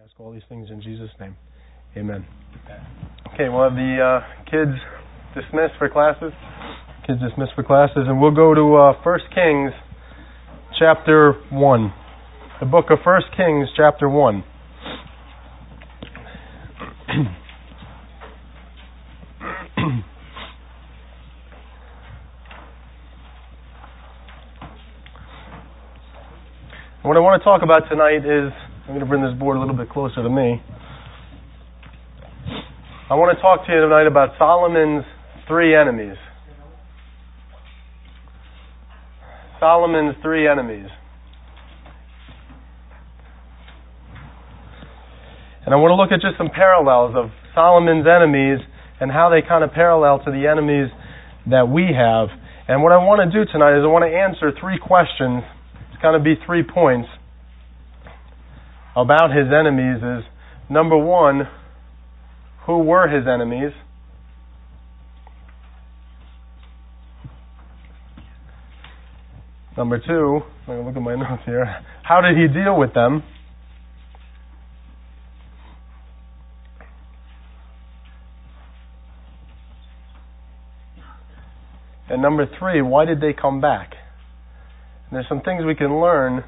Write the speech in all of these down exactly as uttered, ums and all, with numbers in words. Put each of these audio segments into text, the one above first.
Ask all these things in Jesus' name. Amen. Okay, we'll have the uh, kids dismissed for classes. Kids dismissed for classes, and we'll go to uh, First Kings chapter one. The book of First Kings chapter one. What I want to talk about tonight is, I'm going to bring this board a little bit closer to me. I want to talk to you tonight about Solomon's three enemies. Solomon's three enemies. And I want to look at just some parallels of Solomon's enemies and how they kind of parallel to the enemies that we have. And what I want to do tonight is I want to answer three questions. It's going to be three points about his enemies. Is number one, who were his enemies? Number two, I'm going to look at my notes here. How did he deal with them? And number three, why did they come back? And there's some things we can learn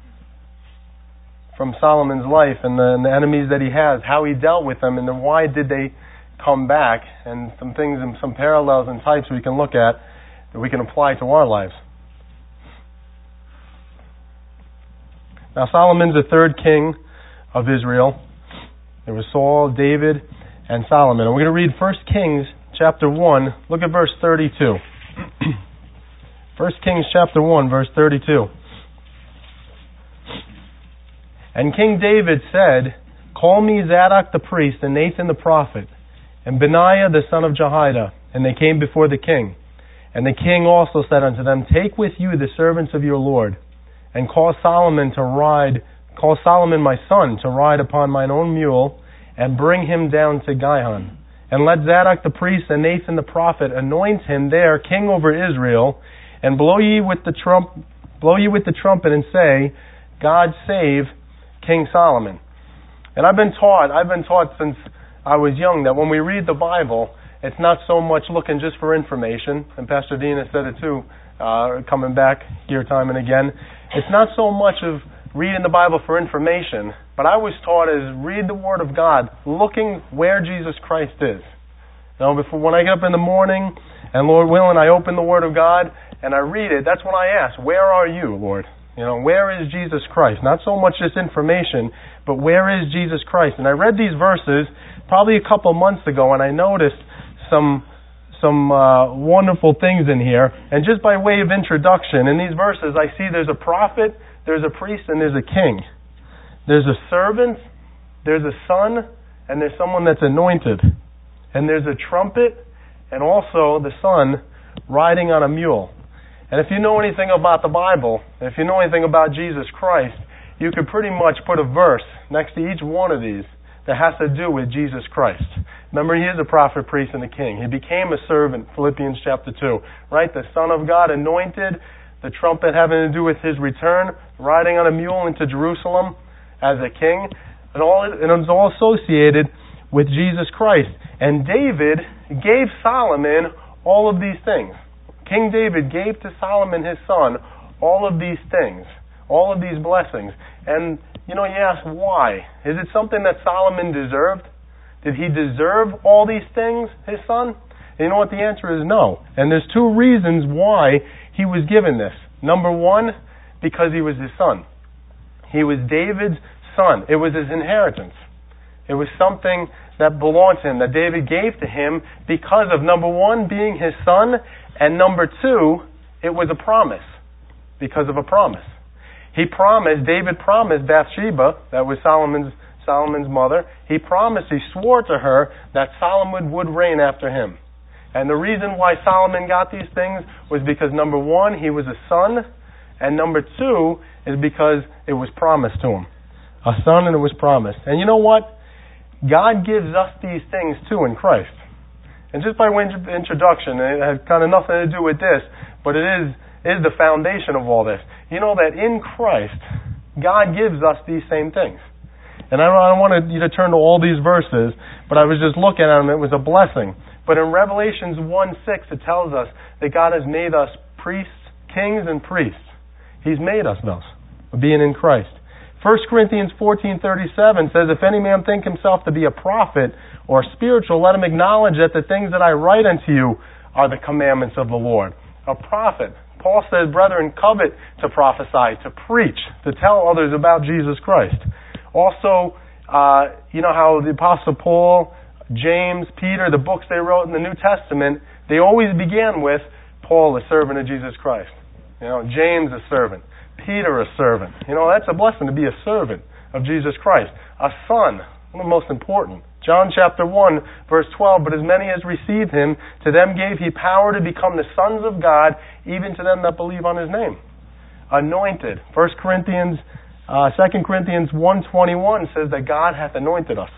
from Solomon's life and the, and the enemies that he has, how he dealt with them, and then why did they come back, and some things and some parallels and types we can look at that we can apply to our lives. Now, Solomon's the third king of Israel. There was Saul, David, and Solomon. And we're going to read First Kings chapter one. Look at verse thirty-two. First Kings chapter one, verse thirty-two. And King David said, "Call me Zadok the priest, and Nathan the prophet, and Benaiah the son of Jehoiada." And they came before the king. And the king also said unto them, "Take with you the servants of your Lord, and call Solomon to ride, call Solomon my son to ride upon mine own mule, and bring him down to Gihon. And let Zadok the priest and Nathan the prophet anoint him there king over Israel, and blow ye with the trump, blow ye with the trumpet, and say, God save King Solomon." And I've been taught, I've been taught since I was young that when we read the Bible, it's not so much looking just for information, and Pastor Dean has said it too, uh, coming back here time and again. It's not so much of reading the Bible for information, but I was taught is read the Word of God, looking where Jesus Christ is. You know, before when I get up in the morning, and Lord willing, I open the Word of God and I read it, that's when I ask, where are you, Lord? You know, where is Jesus Christ? Not so much just information, but where is Jesus Christ? And I read these verses probably a couple months ago, and I noticed some some uh, wonderful things in here. And just by way of introduction, in these verses, I see there's a prophet, there's a priest, and there's a king. There's a servant, there's a son, and there's someone that's anointed. And there's a trumpet, and also the son riding on a mule. And if you know anything about the Bible, if you know anything about Jesus Christ, you could pretty much put a verse next to each one of these that has to do with Jesus Christ. Remember, he is a prophet, priest, and a king. He became a servant, Philippians chapter two. Right? The Son of God anointed, the trumpet having to do with his return, riding on a mule into Jerusalem as a king. And, all, and it was all associated with Jesus Christ. And David gave Solomon all of these things. King David gave to Solomon his son all of these things, all of these blessings. And, you know, you ask why? Is it something that Solomon deserved? Did he deserve all these things, his son? And you know what? The answer is no. And there's two reasons why he was given this. Number one, because he was his son. He was David's son. It was his inheritance. It was something that belonged to him, that David gave to him because of, number one, being his son, and number two, it was a promise, because of a promise. He promised, David promised Bathsheba, that was Solomon's Solomon's mother, he promised, he swore to her that Solomon would reign after him. And the reason why Solomon got these things was because, number one, he was a son, and number two is because it was promised to him. A son, and it was promised. And you know what? God gives us these things too in Christ. And just by way of introduction, it has kind of nothing to do with this, but it is, is the foundation of all this. You know that in Christ, God gives us these same things. And I don't, I don't want you to turn to all these verses, but I was just looking at them. It was a blessing. But in Revelations one six, it tells us that God has made us priests, kings and priests. He's made us those, being in Christ. First Corinthians fourteen thirty-seven says, if any man think himself to be a prophet or spiritual, let him acknowledge that the things that I write unto you are the commandments of the Lord. A prophet. Paul says, brethren, covet to prophesy, to preach, to tell others about Jesus Christ. Also, uh, you know how the Apostle Paul, James, Peter, the books they wrote in the New Testament, they always began with Paul, a servant of Jesus Christ. You know, James, a servant. Peter, a servant. You know, that's a blessing to be a servant of Jesus Christ. A son, one of the most important. John chapter one, verse twelve, but as many as received him, to them gave he power to become the sons of God, even to them that believe on his name. Anointed. First Corinthians, uh, Second Corinthians one twenty-one says that God hath anointed us.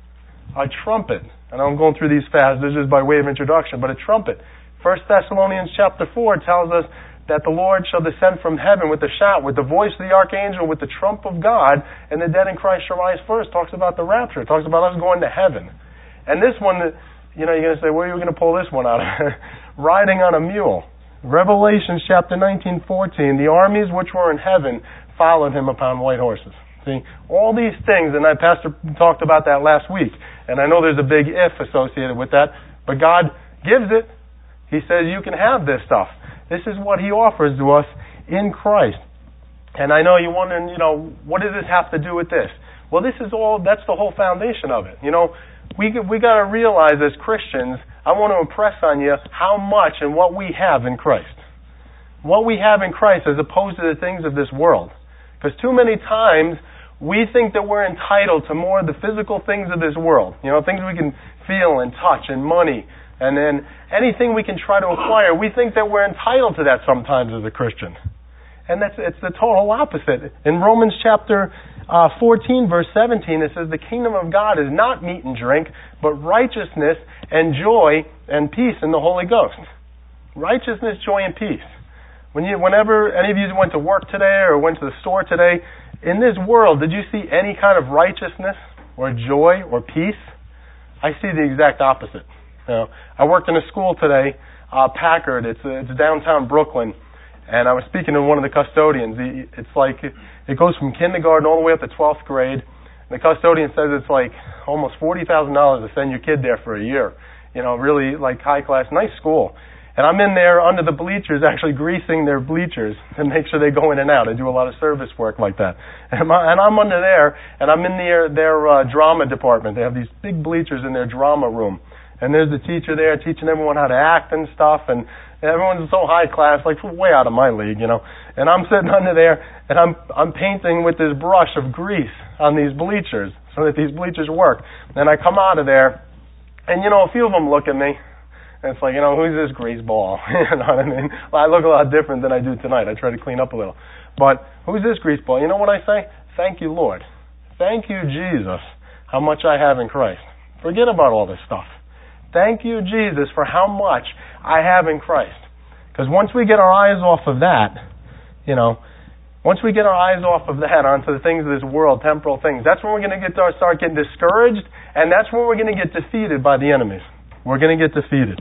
A trumpet. And I'm going through these fast, this is by way of introduction, but a trumpet. First Thessalonians chapter four tells us that the Lord shall descend from heaven with a shout, with the voice of the archangel, with the trump of God, and the dead in Christ shall rise first. Talks about the rapture. Talks about us going to heaven. And this one, you know, you're going to say, where are you going to pull this one out of? Riding on a mule. Revelation chapter nineteen fourteen, the armies which were in heaven followed him upon white horses. See, all these things, and I Pastor talked about that last week, and I know there's a big if associated with that, but God gives it. He says you can have this stuff. This is what He offers to us in Christ. And I know you're wondering, you know, what does this have to do with this? Well, this is all, that's the whole foundation of it. You know, we we got to realize as Christians, I want to impress on you how much and what we have in Christ. What we have in Christ as opposed to the things of this world. Because too many times, we think that we're entitled to more of the physical things of this world. You know, things we can feel and touch and money. And then anything we can try to acquire, we think that we're entitled to that sometimes as a Christian. And that's it's the total opposite. In Romans chapter uh, fourteen, verse seventeen, it says, the kingdom of God is not meat and drink, but righteousness and joy and peace in the Holy Ghost. Righteousness, joy, and peace. When you, whenever any of you went to work today or went to the store today, in this world, did you see any kind of righteousness or joy or peace? I see the exact opposite. You know, I worked in a school today, uh, Packard. It's uh, it's downtown Brooklyn, and I was speaking to one of the custodians. He, it's like it goes from kindergarten all the way up to twelfth grade. And the custodian says it's like almost forty thousand dollars to send your kid there for a year. You know, really like high class, nice school. And I'm in there under the bleachers, actually greasing their bleachers to make sure they go in and out. I do a lot of service work like that. And, my, and I'm under there, and I'm in their their uh, drama department. They have these big bleachers in their drama room. And there's the teacher there teaching everyone how to act and stuff, and everyone's so high class, like way out of my league, you know. And I'm sitting under there, and I'm I'm painting with this brush of grease on these bleachers so that these bleachers work. And I come out of there, and you know, a few of them look at me, and it's like, you know, who's this grease ball? You know what I mean? Well, I look a lot different than I do tonight. I try to clean up a little. But who's this grease ball? You know what I say? Thank you, Lord. Thank you, Jesus, how much I have in Christ. Forget about all this stuff. Thank you, Jesus, for how much I have in Christ. Because once we get our eyes off of that, you know, once we get our eyes off of that onto the things of this world, temporal things, that's when we're going to get to start getting discouraged, and that's when we're going to get defeated by the enemies. We're going to get defeated.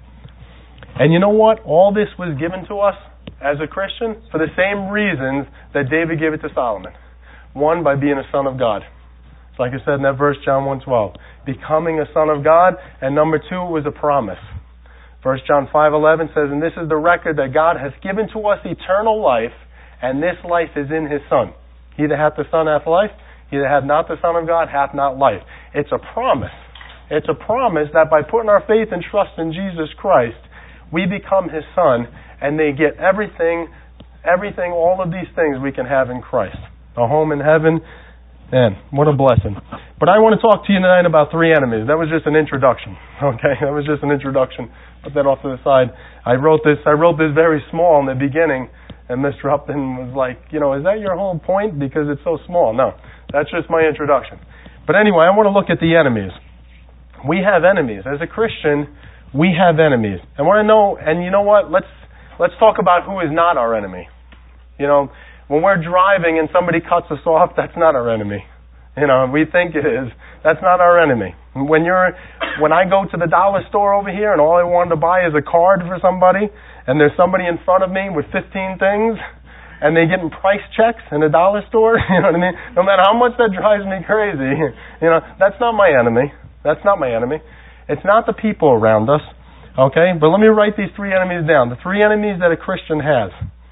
And you know what? All this was given to us as a Christian for the same reasons that David gave it to Solomon. One, by being a son of God. It's like I said in that verse, John one twelve. Becoming a son of God. And number two, it was a promise. First John five eleven says, and this is the record that God has given to us eternal life, and this life is in His Son. He that hath the Son hath life. He that hath not the Son of God hath not life. It's a promise. It's a promise that by putting our faith and trust in Jesus Christ, we become His Son, and they get everything, everything, all of these things we can have in Christ. A home in heaven. Man, what a blessing. But I want to talk to you tonight about three enemies. That was just an introduction. Okay, that was just an introduction. Put that off to the side. I wrote this, I wrote this very small in the beginning, and Mister Upton was like, you know, is that your whole point? Because it's so small. No, that's just my introduction. But anyway, I want to look at the enemies. We have enemies. As a Christian, we have enemies. I want to know, and you know what? Let's let's talk about who is not our enemy. You know, when we're driving and somebody cuts us off, that's not our enemy. You know, we think it is. That's not our enemy. When you're, when I go to the dollar store over here and all I wanted to buy is a card for somebody, and there's somebody in front of me with fifteen things, and they getting price checks in a dollar store, you know what I mean? No matter how much that drives me crazy, you know, that's not my enemy. That's not my enemy. It's not the people around us, okay? But let me write these three enemies down. The three enemies that a Christian has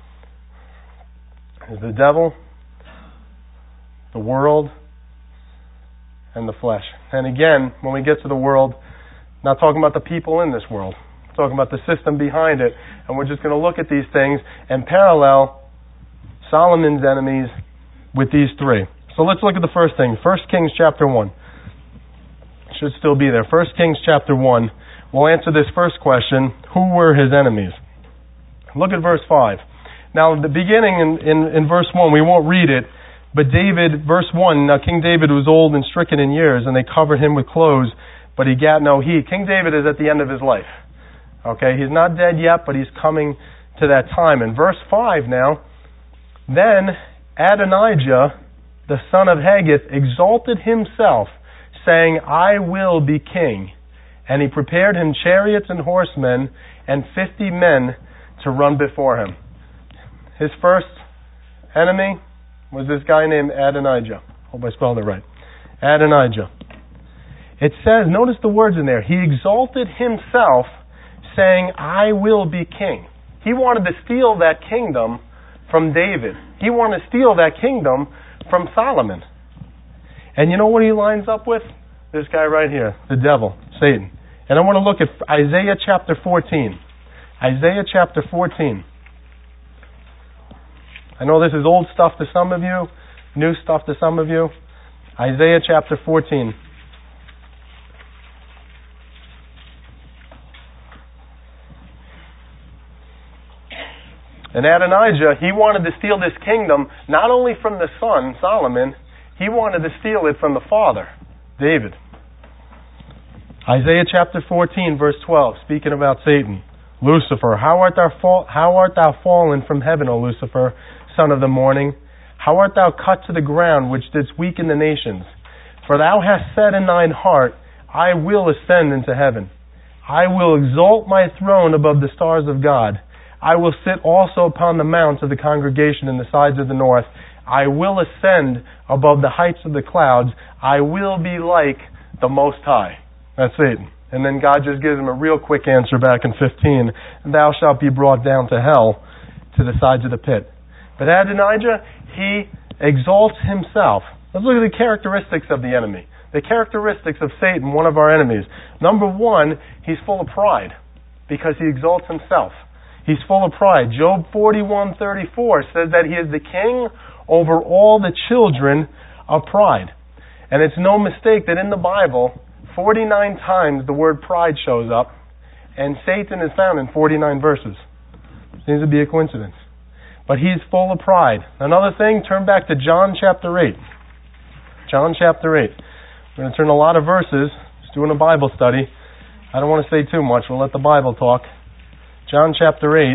is the devil, the world, and the flesh. And again, when we get to the world, not talking about the people in this world, talking about the system behind it, and we're just going to look at these things and parallel Solomon's enemies with these three. So let's look at the first thing. First Kings chapter one. Should still be there. First Kings chapter one. We'll answer this first question. Who were his enemies? Look at verse five. Now, the beginning in, in, in verse one, we won't read it, but David, verse one, now King David was old and stricken in years, and they covered him with clothes, but he gat no heed. King David is at the end of his life. Okay, he's not dead yet, but he's coming to that time. In verse five now, then Adonijah, the son of Haggith, exalted himself, saying, I will be king. And he prepared him chariots and horsemen, and fifty men to run before him. His first enemy was this guy named Adonijah. Hope I spelled it right. Adonijah. It says, notice the words in there. He exalted himself, saying, I will be king. He wanted to steal that kingdom from David. He wanted to steal that kingdom from Solomon. And you know what he lines up with? This guy right here, the devil, Satan. And I want to look at Isaiah chapter fourteen. Isaiah chapter fourteen. I know this is old stuff to some of you, new stuff to some of you. Isaiah chapter fourteen. And Adonijah, he wanted to steal this kingdom not only from the son, Solomon, he wanted to steal it from the father, David. Isaiah chapter fourteen, verse twelve, speaking about Satan. Lucifer, how art thou fall, how art thou fallen from heaven, O Lucifer, son of the morning? How art thou cut to the ground, which didst weaken the nations? For thou hast said in thine heart, I will ascend into heaven. I will exalt my throne above the stars of God. I will sit also upon the mounts of the congregation in the sides of the north. I will ascend above the heights of the clouds. I will be like the Most High. That's Satan. And then God just gives him a real quick answer back in fifteen. Thou shalt be brought down to hell, to the sides of the pit. But Adonijah, he exalts himself. Let's look at the characteristics of the enemy. The characteristics of Satan, one of our enemies. Number one, he's full of pride because he exalts himself. He's full of pride. Job forty-one thirty-four says that he is the king over all the children of pride. And it's no mistake that in the Bible, forty-nine times the word pride shows up, and Satan is found in forty-nine verses. Seems to be a coincidence. But he's full of pride. Another thing, turn back to John chapter eight. John chapter eight. We're going to turn a lot of verses. Just doing a Bible study. I don't want to say too much. We'll let the Bible talk. John chapter eight.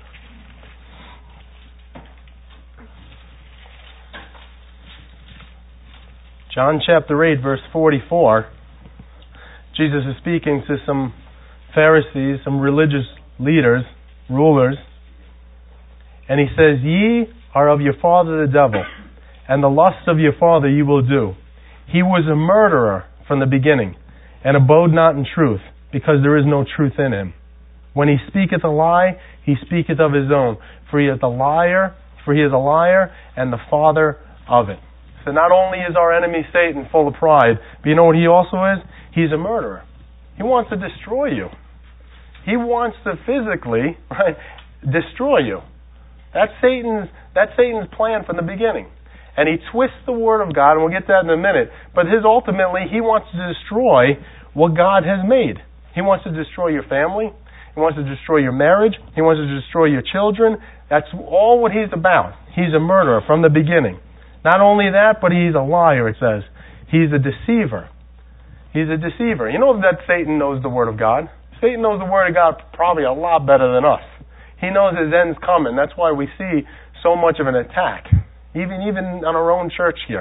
John chapter eight, verse forty-four. Jesus is speaking to some Pharisees, some religious leaders, rulers. And he says, Ye are of your father the devil, and the lusts of your father you will do. He was a murderer from the beginning, and abode not in truth, because there is no truth in him. When he speaketh a lie, he speaketh of his own. For he is a liar, for he is a liar, and the father of it. So not only is our enemy Satan full of pride, but you know what he also is? He's a murderer. He wants to destroy you. He wants to physically, right, destroy you. That's Satan's, that's Satan's plan from the beginning. And he twists the Word of God, and we'll get to that in a minute. But his ultimately, he wants to destroy what God has made. He wants to destroy your family. He wants to destroy your marriage. He wants to destroy your children. That's all what he's about. He's a murderer from the beginning. Not only that, but he's a liar, it says. He's a deceiver. He's a deceiver. You know that Satan knows the Word of God. Satan knows the Word of God probably a lot better than us. He knows his end's coming. That's why we see so much of an attack. Even even on our own church here.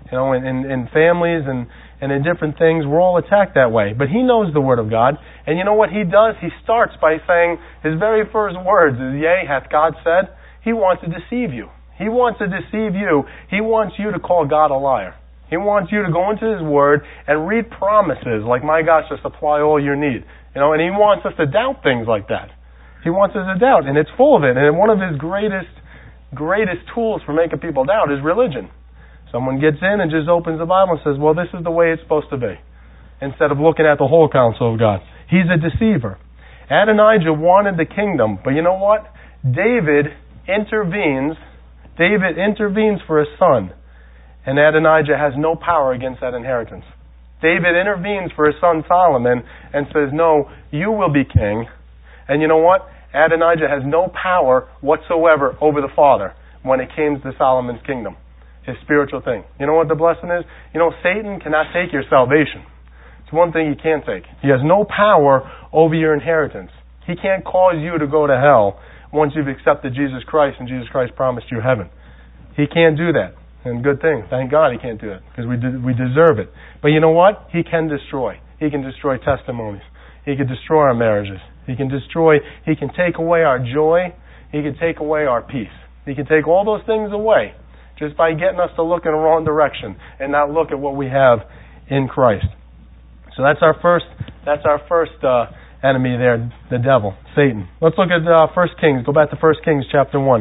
You know, in, in, in families and, and in different things, we're all attacked that way. But he knows the Word of God. And you know what he does? He starts by saying, his very first words is, yea, hath God said? He wants to deceive you. He wants to deceive you. He wants you to call God a liar. He wants you to go into His Word and read promises like, my God shall supply all your need. You know, and He wants us to doubt things like that. He wants us to doubt, and it's full of it. And one of His greatest, greatest tools for making people doubt is religion. Someone gets in and just opens the Bible and says, well, this is the way it's supposed to be, instead of looking at the whole counsel of God. He's a deceiver. Adonijah wanted the kingdom, but you know what? David intervenes. David intervenes for his son, and Adonijah has no power against that inheritance. David intervenes for his son Solomon and says, no, you will be king. And you know what? Adonijah has no power whatsoever over the father when it came to Solomon's kingdom, his spiritual thing. You know what the blessing is? You know, Satan cannot take your salvation. It's one thing he can't take. He has no power over your inheritance. He can't cause you to go to hell once you've accepted Jesus Christ and Jesus Christ promised you heaven. He can't do that. And good thing. Thank God he can't do it, because we de- we deserve it. But you know what? He can destroy. He can destroy testimonies. He can destroy our marriages. He can destroy, he can take away our joy. He can take away our peace. He can take all those things away just by getting us to look in the wrong direction and not look at what we have in Christ. So that's our first, that's our first uh, enemy there, the devil, Satan. Let's look at uh, First Kings. Go back to First Kings chapter one.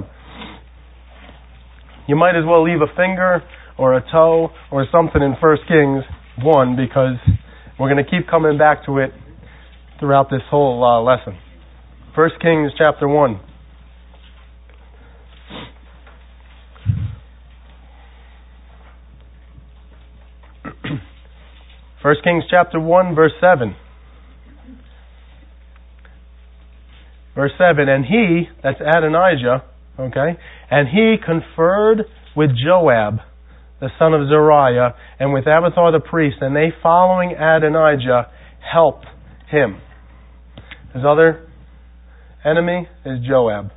You might as well leave a finger or a toe or something in First Kings one, because we're going to keep coming back to it throughout this whole uh, lesson. First Kings chapter one. First Kings chapter one, verse seven. Verse seven, and he, that's Adonijah, okay, and he conferred with Joab, the son of Zeruiah, and with Abiathar the priest, and they, following Adonijah, helped him. His other enemy is Joab,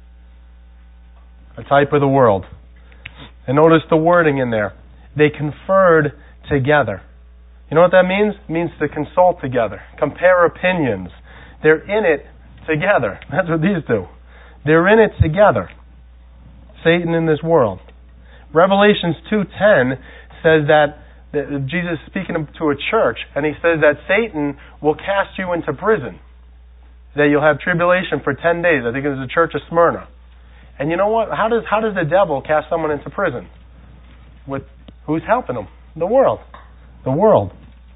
a type of the world. And notice the wording in there. They conferred together. You know what that means? It means to consult together, compare opinions. They're in it together. That's what these do. They're in it together. Satan in this world. Revelations two ten says that, that Jesus is speaking to a church, and he says that Satan will cast you into prison. That you'll have tribulation for ten days. I think it was the church of Smyrna. And you know what? How does how does the devil cast someone into prison? With who's helping him? The world. The world.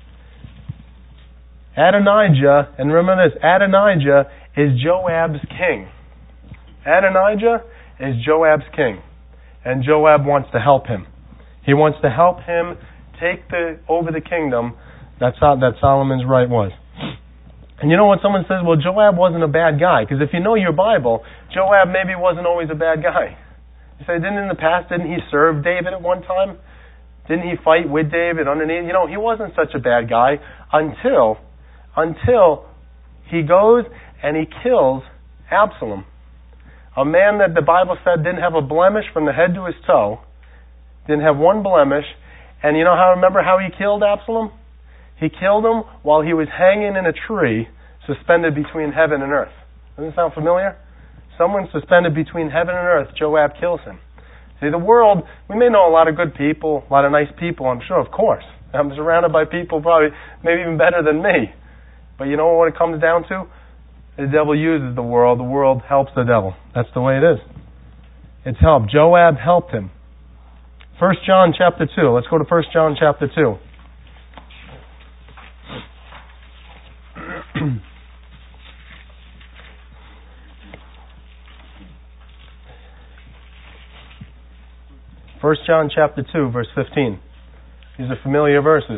Adonijah, and remember this, Adonijah is Joab's king. Adonijah is Joab's king. And Joab wants to help him. He wants to help him take the over the kingdom that, that Solomon's right was. And you know what, someone says, well, Joab wasn't a bad guy. Because if you know your Bible, Joab maybe wasn't always a bad guy. You say, didn't in the past, didn't he serve David at one time? Didn't he fight with David underneath? You know, he wasn't such a bad guy until, until he goes and he kills Absalom. A man that the Bible said didn't have a blemish from the head to his toe. Didn't have one blemish. And you know how, remember how he killed Absalom? He killed him while he was hanging in a tree suspended between heaven and earth. Doesn't it sound familiar? Someone suspended between heaven and earth, Joab kills him. See, the world, we may know a lot of good people, a lot of nice people, I'm sure, of course. I'm surrounded by people probably maybe even better than me. But you know what it comes down to? The devil uses the world. The world helps the devil. That's the way it is. It's help. Joab helped him. First John chapter two. Let's go to First John chapter two. First John chapter two, verse fifteen. These are familiar verses.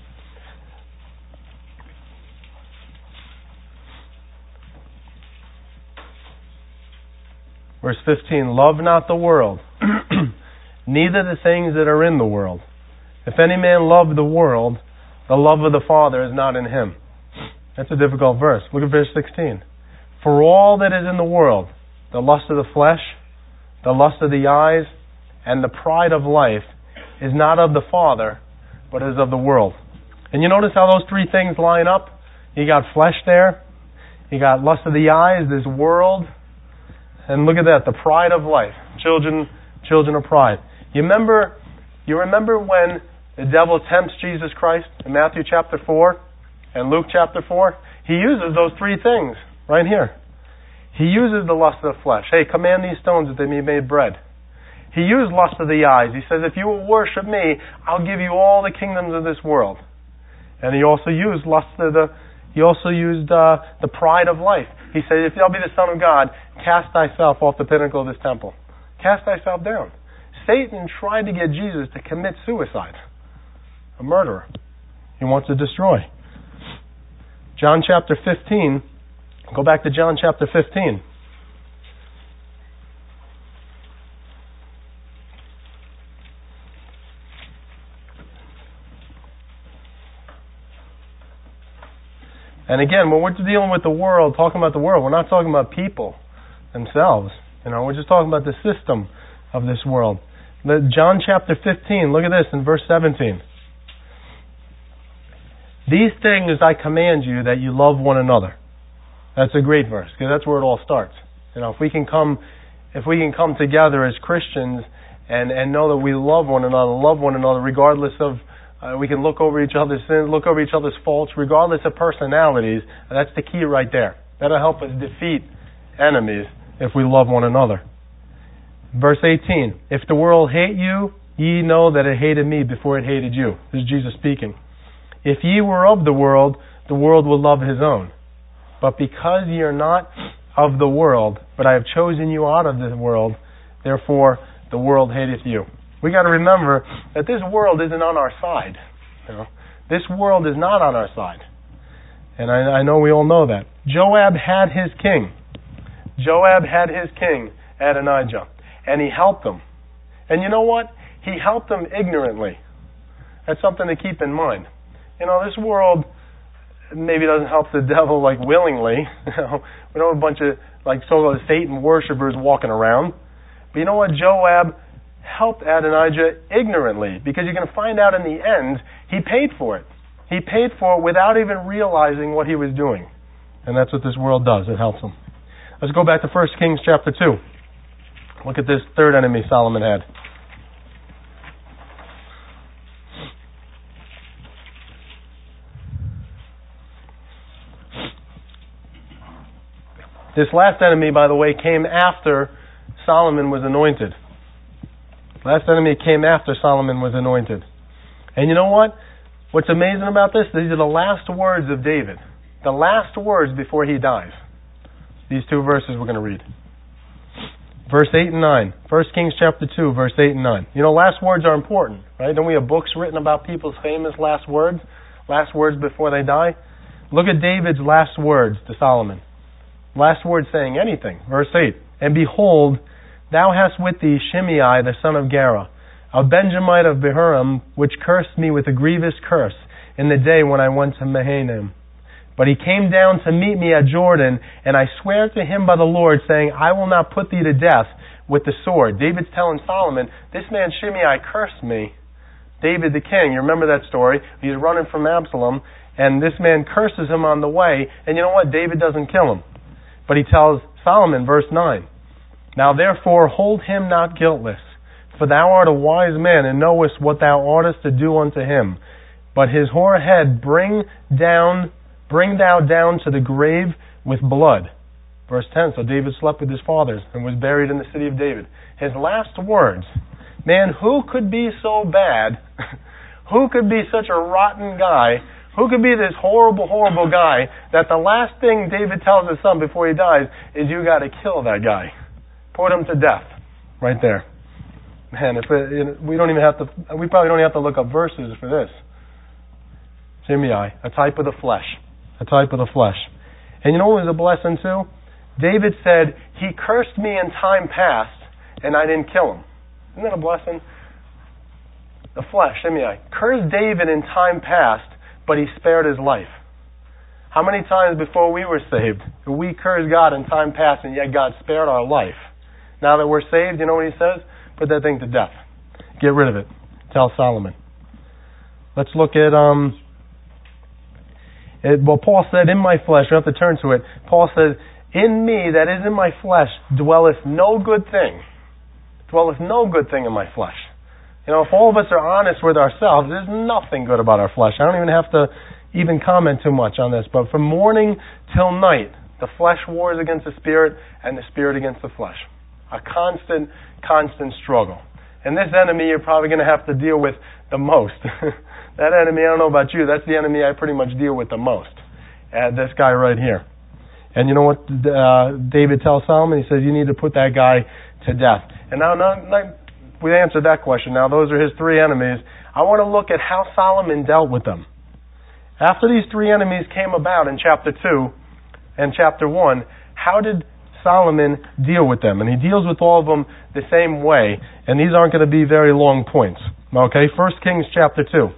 Verse fifteen, love not the world, neither the things that are in the world. If any man love the world, the love of the Father is not in him. That's a difficult verse. Look at verse sixteen. For all that is in the world, the lust of the flesh, the lust of the eyes, and the pride of life, is not of the Father, but is of the world. And you notice how those three things line up? You got flesh there. You got lust of the eyes, this world. And look at that, the pride of life. Children, children of pride. You remember, you remember when the devil tempts Jesus Christ in Matthew chapter four and Luke chapter four? He uses those three things right here. He uses the lust of the flesh. Hey, command these stones that they be made bread. He used lust of the eyes. He says, if you will worship me, I'll give you all the kingdoms of this world. And he also used lust of the, he also used uh, the pride of life. He said, if thou be the Son of God, cast thyself off the pinnacle of this temple. Cast thyself down. Satan tried to get Jesus to commit suicide. A murderer. He wants to destroy. John chapter fifteen. Go back to John chapter fifteen. And again, when we're dealing with the world, talking about the world, we're not talking about people themselves. You know, we're just talking about the system of this world. John chapter fifteen, look at this in verse seventeen. These things I command you, that you love one another. That's a great verse, because that's where it all starts. You know, if we can come, if we can come together as Christians and, and know that we love one another, love one another, regardless of, uh, we can look over each other's sins, look over each other's faults, regardless of personalities. That's the key right there. That'll help us defeat enemies if we love one another. Verse eighteen, if the world hate you, ye know that it hated me before it hated you. This is Jesus speaking. If ye were of the world, the world would love his own. But because ye are not of the world, but I have chosen you out of the world, therefore the world hateth you. We got to remember that this world isn't on our side. You know? This world is not on our side. And I, I know we all know that. Joab had his king. Joab had his king, Adonijah. And he helped him. And you know what? He helped him ignorantly. That's something to keep in mind. You know, this world maybe doesn't help the devil like willingly. You know, we don't have a bunch of like so-called Satan worshippers walking around. But you know what? Joab helped Adonijah ignorantly, because you're going to find out in the end he paid for it. He paid for it without even realizing what he was doing. And that's what this world does. It helps him. Let's go back to First Kings chapter two. Look at this third enemy Solomon had. This last enemy, by the way, came after Solomon was anointed. Last enemy came after Solomon was anointed. And you know what? What's amazing about this? These are the last words of David. The last words before he dies. These two verses we're going to read. Verse eight and nine. First Kings chapter two, verse eight and nine. You know, last words are important, right? Don't we have books written about people's famous last words? Last words before they die? Look at David's last words to Solomon. Last word saying anything. Verse eight. And behold, thou hast with thee Shimei the son of Gera, a Benjamite of Bahurim, which cursed me with a grievous curse in the day when I went to Mahanaim. But he came down to meet me at Jordan, and I swear to him by the Lord, saying, I will not put thee to death with the sword. David's telling Solomon, this man Shimei cursed me. David the king, you remember that story? He's running from Absalom, and this man curses him on the way, and you know what? David doesn't kill him. But he tells Solomon, verse nine, Now therefore hold him not guiltless, for thou art a wise man, and knowest what thou oughtest to do unto him. But his hoar head bring down, bring thou down to the grave with blood. Verse ten, so David slept with his fathers, and was buried in the city of David. His last words, man, who could be so bad? Who could be such a rotten guy? Who could be this horrible, horrible guy that the last thing David tells his son before he dies is you got to kill that guy. Put him to death. Right there. Man, if it, we don't even have to, we probably don't have to look up verses for this. Shimei, a type of the flesh. A type of the flesh. And you know what was a blessing too? David said, he cursed me in time past and I didn't kill him. Isn't that a blessing? The flesh, Shimei, cursed David in time past, but he spared his life. How many times before we were saved, we cursed God in time past, and yet God spared our life? Now that we're saved, you know what he says? Put that thing to death. Get rid of it. tell Solomon. Let's look at, um, it, well, Paul said, in my flesh, we have to turn to it. Paul says, in me, that is in my flesh, dwelleth no good thing. Dwelleth no good thing in my flesh. You know, if all of us are honest with ourselves, there's nothing good about our flesh. I don't even have to even comment too much on this, but from morning till night, the flesh wars against the spirit and the spirit against the flesh. A constant, constant struggle. And this enemy you're probably going to have to deal with the most. That enemy, I don't know about you, that's the enemy I pretty much deal with the most. And this guy right here. And you know what uh, David tells Solomon? He says, you need to put that guy to death. And now, now, now we answered that question. Now, those are his three enemies. I want to look at how Solomon dealt with them. After these three enemies came about in chapter two and chapter one, how did Solomon deal with them? And he deals with all of them the same way. And these aren't going to be very long points. Okay, First Kings chapter two.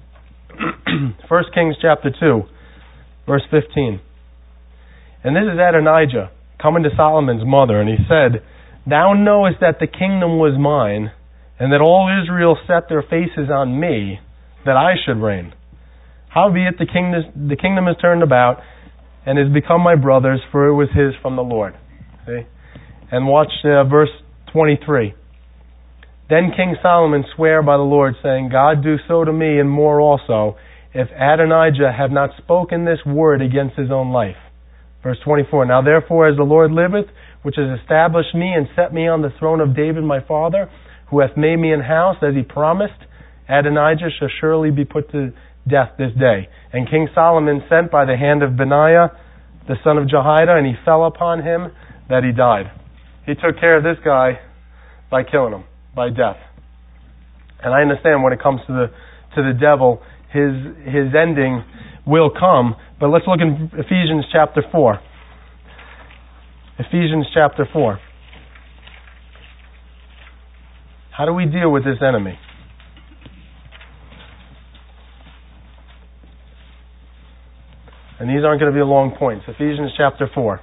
First Kings chapter two, verse fifteen. And this is Adonijah coming to Solomon's mother, and he said, Thou knowest that the kingdom was mine, and that all Israel set their faces on me, that I should reign. Howbeit the kingdom, the kingdom is turned about, and is become my brother's, for it was his from the Lord. See? And watch uh, verse twenty-three. Then King Solomon sware by the Lord, saying, God do so to me, and more also, if Adonijah have not spoken this word against his own life. Verse twenty-four, Now therefore, as the Lord liveth, which has established me and set me on the throne of David my father, who hath made me an house, as he promised, Adonijah shall surely be put to death this day. And King Solomon sent by the hand of Benaiah, the son of Jehoiada, and he fell upon him that he died. He took care of this guy by killing him, by death. And I understand when it comes to the to the devil, his his ending will come. But let's look in Ephesians chapter four. Ephesians chapter four. How do we deal with this enemy? And these aren't going to be long points. Ephesians chapter four.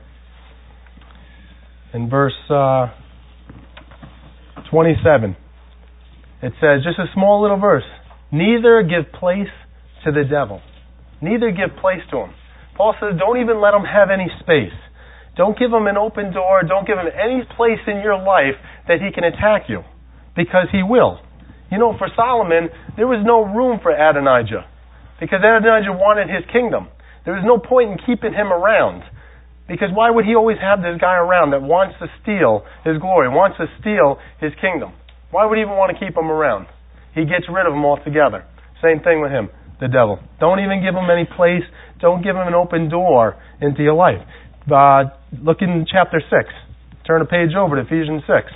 In verse uh, twenty-seven. It says, just a small little verse. Neither give place to the devil. Neither give place to him. Paul says, don't even let him have any space. Don't give him an open door. Don't give him any place in your life that he can attack you. Because he will. You know, for Solomon, there was no room for Adonijah. Because Adonijah wanted his kingdom. There was no point in keeping him around. Because why would he always have this guy around that wants to steal his glory, wants to steal his kingdom? Why would he even want to keep him around? He gets rid of him altogether. Same thing with him, the devil. Don't even give him any place. Don't give him an open door into your life. Uh, look in chapter six. Turn a page over to Ephesians six.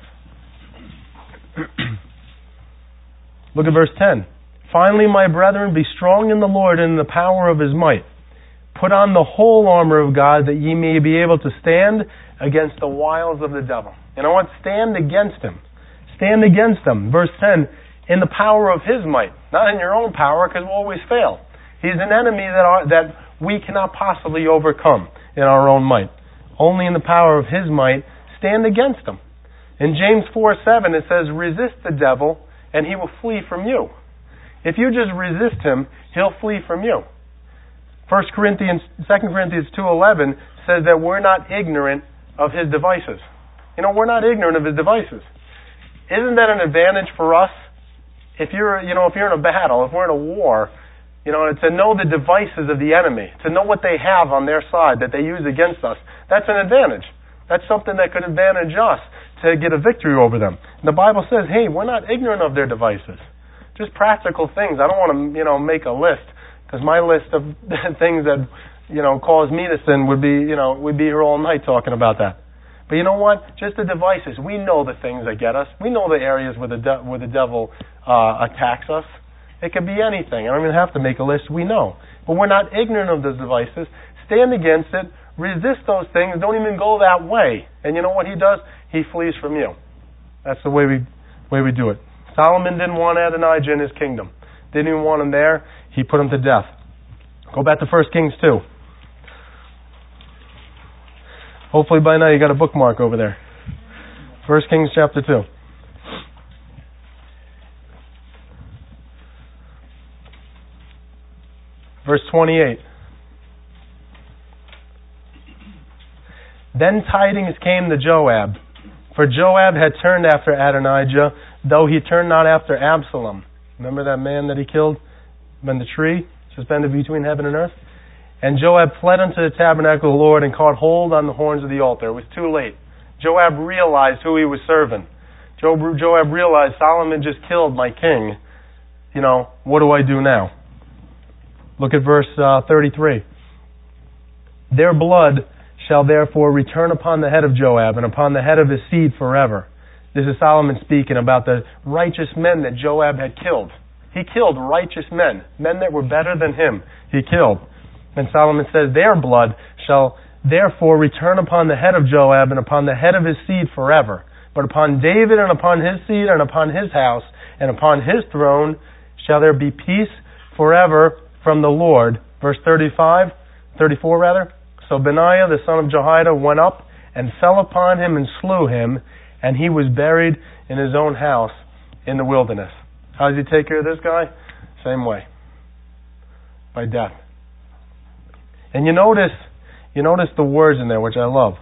Look at verse ten. Finally, my brethren, be strong in the Lord and in the power of his might. Put on the whole armor of God, that ye may be able to stand against the wiles of the devil. You know what? Stand against him. Stand against him. Verse ten, in the power of his might. Not in your own power, because we'll always fail. He's an enemy that are, that we cannot possibly overcome in our own might. Only in the power of his might, stand against him. In James four seven, it says, resist the devil, and he will flee from you. If you just resist him, he'll flee from you. First Corinthians, Second Corinthians two eleven says that we're not ignorant of his devices. You know, we're not ignorant of his devices. Isn't that an advantage for us? If you're, you know, if you're in a battle, if we're in a war, you know, to know the devices of the enemy, to know what they have on their side that they use against us, that's an advantage. That's something that could advantage us to get a victory over them. And the Bible says, hey, we're not ignorant of their devices. Just practical things. I don't want to, you know, make a list, because my list of things that, you know, cause me to sin would be, you know, we'd be here all night talking about that. But you know what? Just the devices. We know the things that get us. We know the areas where the de- where the devil uh, attacks us. It could be anything. I don't even have to make a list. We know. But we're not ignorant of those devices. Stand against it. Resist those things. Don't even go that way. And you know what he does? He flees from you. That's the way we way we do it. Solomon didn't want Adonijah in his kingdom. Didn't even want him there. He put him to death. Go back to First Kings two. Hopefully by now you got a bookmark over there. First Kings chapter two. Verse twenty-eight. Then tidings came to Joab, for Joab had turned after Adonijah, though he turned not after Absalom. Remember that man that he killed in the tree, suspended between heaven and earth? And Joab fled unto the tabernacle of the Lord and caught hold on the horns of the altar. It was too late. Joab realized who he was serving. Joab realized Solomon just killed my king. You know, what do I do now? Look at verse uh, thirty-three. Their blood shall therefore return upon the head of Joab and upon the head of his seed forever. This is Solomon speaking about the righteous men that Joab had killed. He killed righteous men, men that were better than him. He killed. And Solomon says, their blood shall therefore return upon the head of Joab and upon the head of his seed forever. But upon David and upon his seed and upon his house and upon his throne shall there be peace forever from the Lord. Verse thirty-five, thirty-four rather. So Benaiah the son of Jehoiada went up and fell upon him and slew him, and he was buried in his own house in the wilderness. How does he take care of this guy? Same way. By death. And you notice, you notice the words in there, which I love.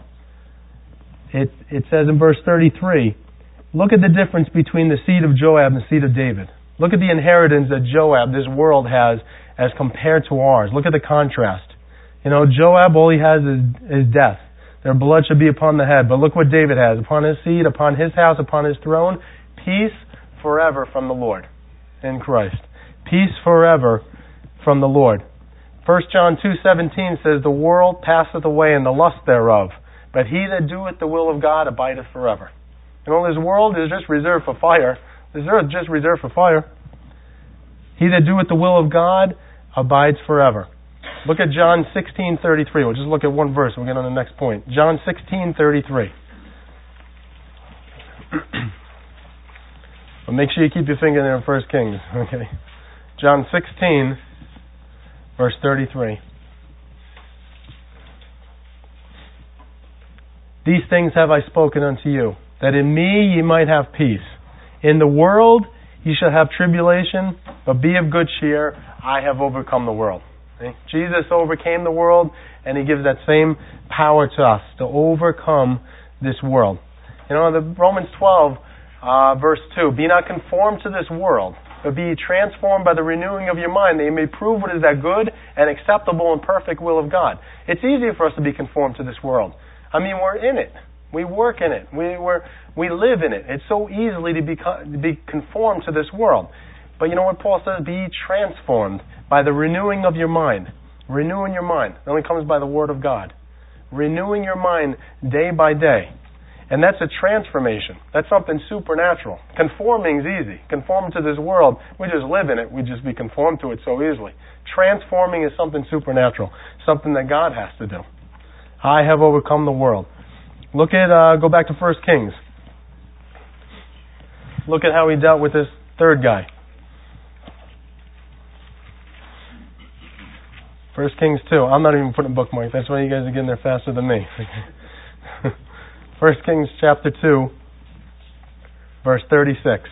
It, it says in verse thirty-three, look at the difference between the seed of Joab and the seed of David. Look at the inheritance that Joab, this world, has as compared to ours. Look at the contrast. You know, Joab, all he has is, is death. Their blood should be upon the head. But look what David has. Upon his seed, upon his house, upon his throne, peace forever from the Lord in Christ. Peace forever from the Lord. First John two seventeen says, the world passeth away and the lust thereof, but he that doeth the will of God abideth forever. You know, this world is just reserved for fire. This earth is just reserved for fire. He that doeth the will of God abides forever. Look at John sixteen thirty-three. We'll just look at one verse and we'll get on the next point. John sixteen thirty-three. But make sure you keep your finger there in First Kings. Okay. John sixteen, verse thirty-three. These things have I spoken unto you, that in me ye might have peace. In the world ye shall have tribulation, but be of good cheer. I have overcome the world. Okay? Jesus overcame the world, and He gives that same power to us to overcome this world. You know, the Romans twelve, uh, verse two, be not conformed to this world, but be transformed by the renewing of your mind, that you may prove what is that good and acceptable and perfect will of God. It's easy for us to be conformed to this world. I mean, we're in it. We work in it. We we're, we live in it. It's so easily to be, to be conformed to this world. But you know what Paul says? Be transformed by the renewing of your mind. Renewing your mind. It only comes by the Word of God. Renewing your mind day by day. And that's a transformation. That's something supernatural. Conforming is easy. Conforming to this world, we just live in it. We just be conformed to it so easily. Transforming is something supernatural. Something that God has to do. I have overcome the world. Look at, uh, go back to First Kings. Look at how he dealt with this third guy. First Kings two. I'm not even putting bookmarks. That's why you guys are getting there faster than me. First Kings chapter two, verse thirty-six.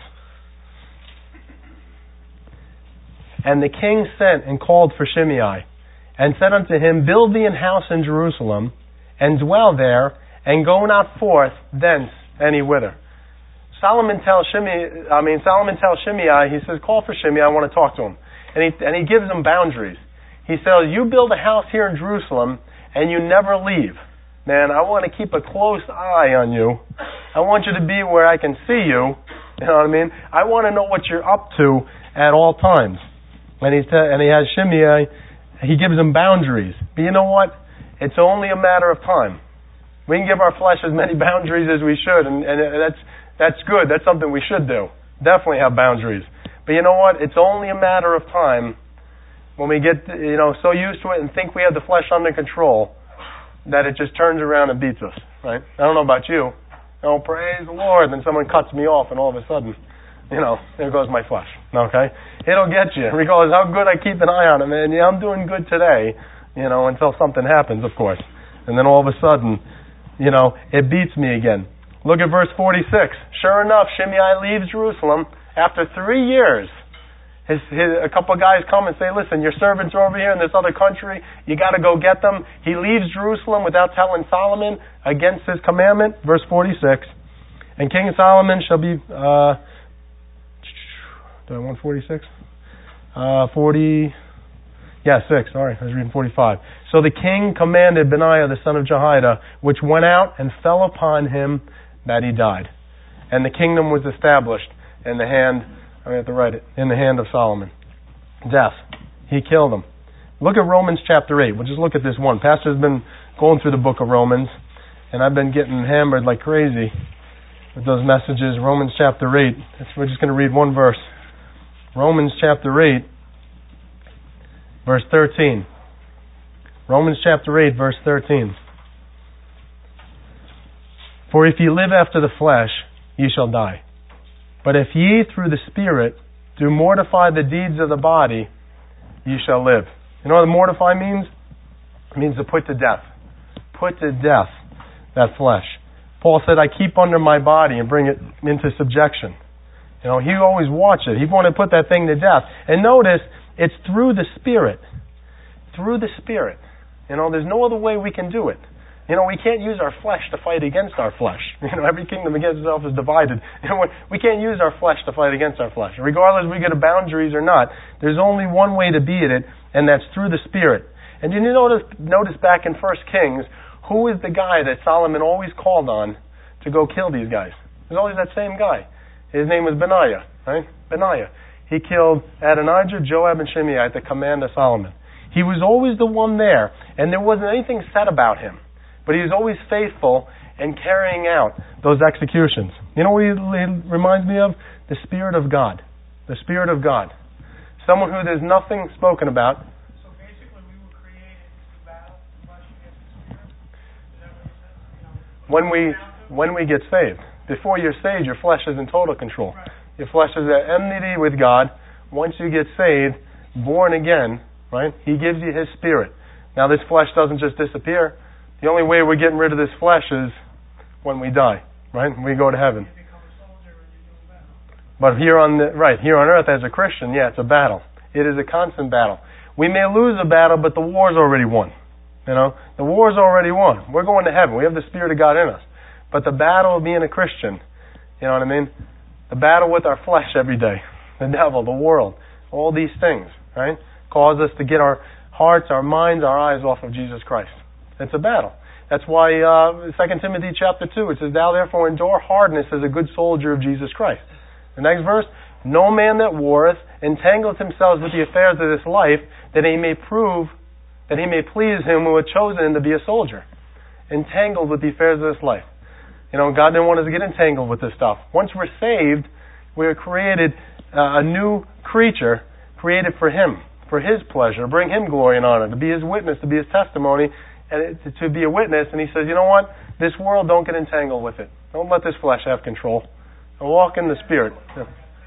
And the king sent and called for Shimei, and said unto him, build thee an house in Jerusalem, and dwell there, and go not forth thence any whither. Solomon tells Shimei, I mean Solomon tells Shimei, he says, call for Shimei, I want to talk to him. And he and he gives him boundaries. He says, you build a house here in Jerusalem, and you never leave. Man, I want to keep a close eye on you. I want you to be where I can see you. You know what I mean? I want to know what you're up to at all times. And he and he has Shimei, he gives him boundaries. But you know what? It's only a matter of time. We can give our flesh as many boundaries as we should, and, and that's that's good. That's something we should do. Definitely have boundaries. But you know what? It's only a matter of time when we get, you know, so used to it and think we have the flesh under control that it just turns around and beats us, right? I don't know about you. Oh, praise the Lord. Then someone cuts me off, and all of a sudden, you know, there goes my flesh. Okay? It'll get you. Regardless how good I keep an eye on it, man. Yeah, I'm doing good today, you know, until something happens, of course. And then all of a sudden, you know, it beats me again. Look at verse forty-six. Sure enough, Shimei leaves Jerusalem after three years. His, his, a couple of guys come and say, listen, your servants are over here in this other country. You got to go get them. He leaves Jerusalem without telling Solomon against his commandment. Verse forty-six. And King Solomon shall be... Uh, do I want forty-six? Uh, forty... Yeah, six. Sorry, I was reading forty-five. So the king commanded Benaiah the son of Jehoiada, which went out and fell upon him, that he died. And the kingdom was established in the hand... I have to write it. In the hand of Solomon. Death. He killed him. Look at Romans chapter eight. We'll just look at this one. Pastor's been going through the book of Romans, and I've been getting hammered like crazy with those messages. Romans chapter eight. We're just going to read one verse. Romans chapter eight, verse thirteen. Romans chapter eight, verse thirteen. For if ye live after the flesh, ye shall die. But if ye through the Spirit do mortify the deeds of the body, ye shall live. You know what mortify means? It means to put to death. Put to death that flesh. Paul said, I keep under my body and bring it into subjection. You know, he always watched it. He wanted to put that thing to death. And notice, it's through the Spirit. Through the Spirit. You know, there's no other way we can do it. You know, we can't use our flesh to fight against our flesh. You know, every kingdom against itself is divided. You know, we can't use our flesh to fight against our flesh. Regardless if we get a boundaries or not, there's only one way to beat it, and that's through the Spirit. And you notice, notice back in First Kings, who is the guy that Solomon always called on to go kill these guys? There's always that same guy. His name was Benaiah, right? Benaiah. He killed Adonijah, Joab, and Shimei at the command of Solomon. He was always the one there, and there wasn't anything said about him. But he was always faithful in carrying out those executions. You know what he reminds me of? The Spirit of God. The Spirit of God. Someone who there's nothing spoken about. So basically we were created to battle flesh against the Spirit? Is that what you said? You know, when we when we get saved. Before you're saved, your flesh is in total control. Right. Your flesh is at enmity with God. Once you get saved, born again, right? He gives you His Spirit. Now this flesh doesn't just disappear. The only way we're getting rid of this flesh is when we die, right? When we go to heaven. You become a soldier and you do battle. But here on the, right, here on earth as a Christian, yeah, it's a battle. It is a constant battle. We may lose a battle, but the war's already won. You know, the war's already won. We're going to heaven. We have the Spirit of God in us. But the battle of being a Christian, you know what I mean? The battle with our flesh every day, the devil, the world, all these things, right? Cause us to get our hearts, our minds, our eyes off of Jesus Christ. It's a battle. That's why uh, Second Timothy chapter two, it says, Thou therefore endure hardness as a good soldier of Jesus Christ. The next verse, No man that warreth entangleth himself with the affairs of this life, that he may prove, that he may please him who had chosen him to be a soldier. Entangled with the affairs of this life. You know, God didn't want us to get entangled with this stuff. Once we're saved, we are created uh, a new creature, created for Him, for His pleasure, bring Him glory and honor, to be His witness, to be His testimony, and to be a witness. And He says, you know what? This world, don't get entangled with it. Don't let this flesh have control. And walk in the Spirit. Yeah.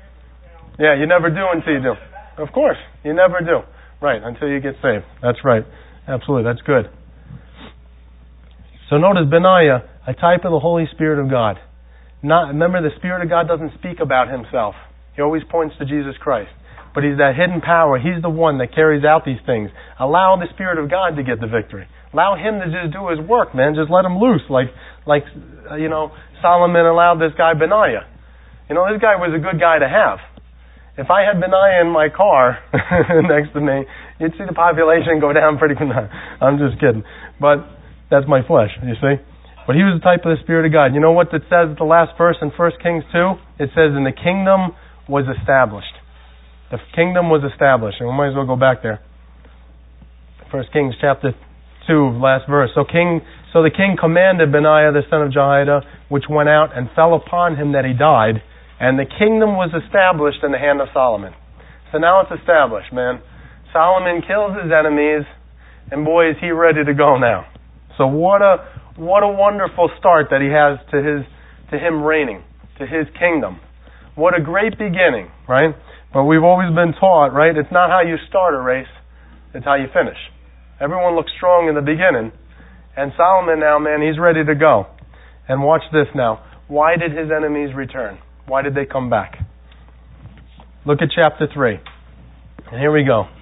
yeah, you never do until you do. Of course, you never do. Right, until you get saved. That's right. Absolutely, that's good. So notice Benaiah, a type of the Holy Spirit of God. Not, remember, the Spirit of God doesn't speak about Himself. He always points to Jesus Christ. But He's that hidden power. He's the one that carries out these things. Allow the Spirit of God to get the victory. Allow Him to just do His work, man. Just let Him loose. Like, like uh, you know, Solomon allowed this guy Benaiah. You know, this guy was a good guy to have. If I had Benaiah in my car next to me, you'd see the population go down pretty good. I'm just kidding. But that's my flesh, you see. But he was the type of the Spirit of God. You know what it says at the last verse in First Kings two? It says, and the kingdom was established. The kingdom was established. And we might as well go back there. First Kings chapter two, last verse. So king, so the king commanded Benaiah the son of Jehoiada, which went out and fell upon him that he died, and the kingdom was established in the hand of Solomon. So now it's established, man. Solomon kills his enemies, and boy, is he ready to go now. So what a what a wonderful start that he has to his to him reigning, to his kingdom. What a great beginning, right? But we've always been taught, right? It's not how you start a race, it's how you finish. Everyone looks strong in the beginning, and Solomon now, man, he's ready to go. And watch this now. Why did his enemies return? Why did they come back? Look at chapter three. And here we go.